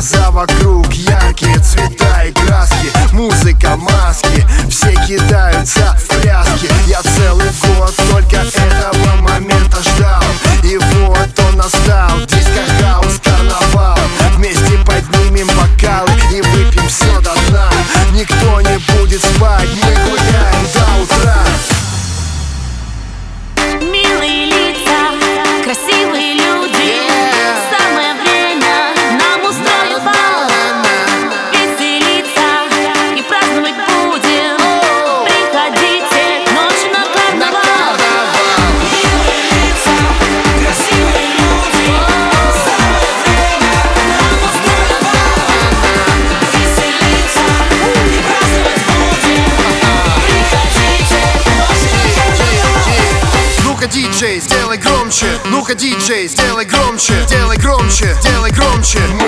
глаза вокруг, яркие цвета и краски, музыка, маски, все кидаются в пляски. Я целый год только этого момента ждал, и вот он настал. Диско, хаус, карнавал. Вместе поднимем бокалы и выпьем все до дна. Никто не будет спать, мы гуляем до утра. Милые лица, красивые люди, самое время нам устроить бал. Веселиться и праздновать будем. Приходите к ночи на карнавал. Милые лица, красивые люди, самое время нам устроить бал. Веселиться и праздновать будем. Приходите к ночи на карнавал. Ну-ка, диджей, сделай громче. Ну-ка, диджей, сделай громче. Делай громче, делай громче.